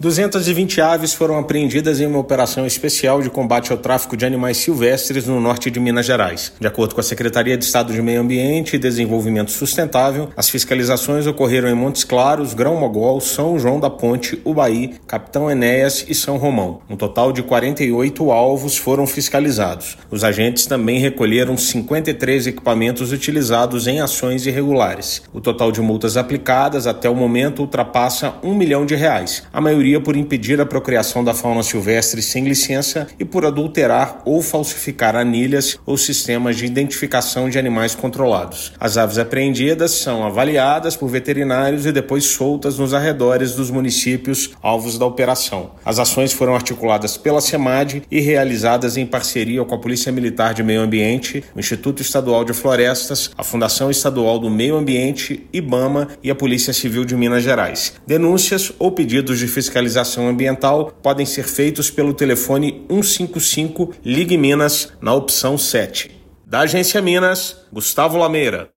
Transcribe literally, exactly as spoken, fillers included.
duzentas e vinte aves foram apreendidas em uma operação especial de combate ao tráfico de animais silvestres no norte de Minas Gerais. De acordo com a Secretaria de Estado de Meio Ambiente e Desenvolvimento Sustentável, as fiscalizações ocorreram em Montes Claros, Grão-Mogol, São João da Ponte, Ubaí, Capitão Enéas e São Romão. Um total de quarenta e oito alvos foram fiscalizados. Os agentes também recolheram cinquenta e três equipamentos utilizados em ações irregulares. O total de multas aplicadas até o momento ultrapassa um milhão de reais. A maioria por impedir a procriação da fauna silvestre sem licença e por adulterar ou falsificar anilhas ou sistemas de identificação de animais controlados. As aves apreendidas são avaliadas por veterinários e depois soltas nos arredores dos municípios alvos da operação. As ações foram articuladas pela SEMAD e realizadas em parceria com a Polícia Militar de Meio Ambiente, o Instituto Estadual de Florestas, a Fundação Estadual do Meio Ambiente, IBAMA e a Polícia Civil de Minas Gerais. Denúncias ou pedidos de fiscalização Fiscalização ambiental podem ser feitos pelo telefone um cinco cinco Ligue Minas na opção sete. Da Agência Minas, Gustavo Lameira.